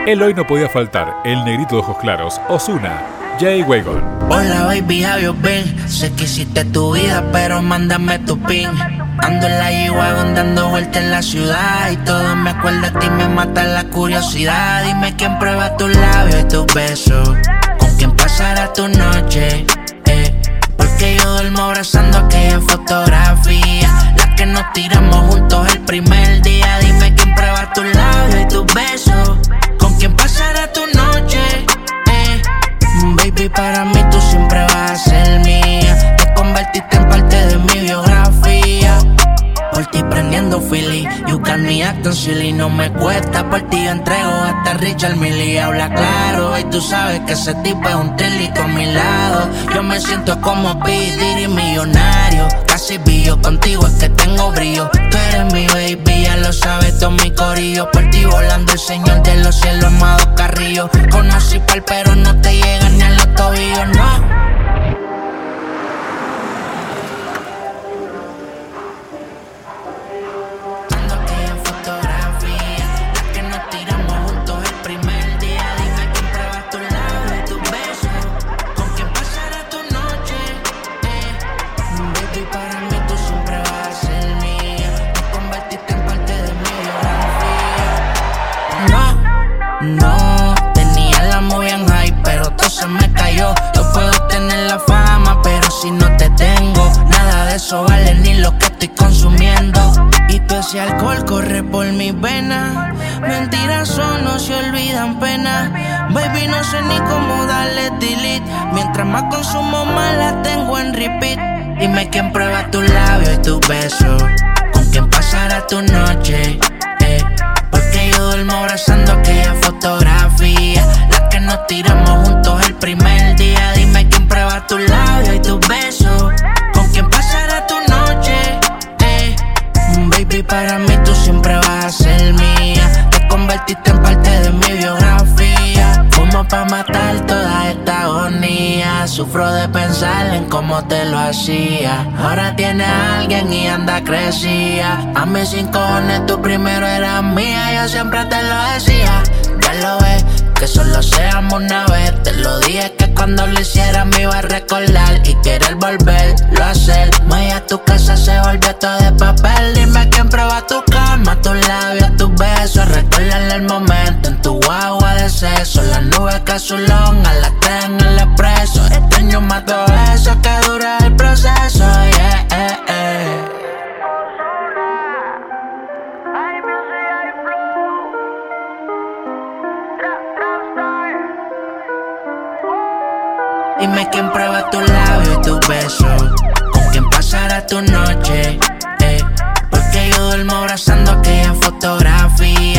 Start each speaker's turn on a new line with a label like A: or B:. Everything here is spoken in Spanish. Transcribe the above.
A: Él hoy no podía faltar, el negrito de ojos claros, Ozuna, J-Wagon.
B: Hola baby, how you been? Sé que hiciste tu vida, pero mándame tu pin. Ando en la G-Wagon dando vueltas en la ciudad y todo me acuerda a ti, me mata la curiosidad. Dime quién prueba tus labios y tus besos, con quién pasará tu noche, porque yo duermo abrazando aquella fotografía, la que nos tiramos juntos el primer día. Dime quién prueba tus labios y tus besos, con quién pasará tu noche, baby, para mí tú siempre vas a ser mía. Te convertiste en parte de mi biografía. Por ti prendiendo Philly, you got me acting silly. No me cuesta, por ti yo entrego hasta Richard Mille. Habla claro y tú sabes que ese tipo es un telito a mi lado. Yo me siento como P. Diddy millonario. Casi billo, contigo es que tengo brillo. Tú eres mi baby, ya lo sabes todo mi corillo. Por ti volando el señor de los cielos, Amado Carrillo. Conocí pal pero no te llegan ni a los tobillos, no. No, tenía la movie en high, pero todo se me cayó. Yo puedo tener la fama, pero si no te tengo, nada de eso vale ni lo que estoy consumiendo. Y todo ese alcohol corre por mis venas, mentiras son, no se olvidan penas. Baby, no sé ni cómo darle delete, mientras más consumo más la tengo en repeat. Dime quién prueba tus labios y tus besos, con quién pasará tu noche, porque yo duermo abrazando aquella fotografía, la que nos tiramos juntos el primer día. Dime quién prueba tus labios y tus besos, con quién pasará tu noche, baby, para mí tú siempre vas a ser mía. Te convertiste en parte de mi biografía. Fumo pa' matar toda esta agonía, sufro de pensar en cómo te lo hacía. Ahora tiene a alguien y anda crecía. A mí sin cojones tú primero eras mía, yo siempre te lo decía. Ya lo ves, que solo seamos una vez. Te lo dije que cuando lo hiciera me iba a recordar y querer volverlo a hacer. Muy a tu casa se volvió todo de papel. Dime quién prueba tu cama, tus labios, tus besos. Recuérdale el momento en tu guagua de sexo, las nubes que azulón a las 3 en el expreso. Extraño más todo eso que dura el proceso, yeah, Dime quién prueba tus labios y tus besos, con quién pasará tu noche, porque yo duermo abrazando aquella fotografía,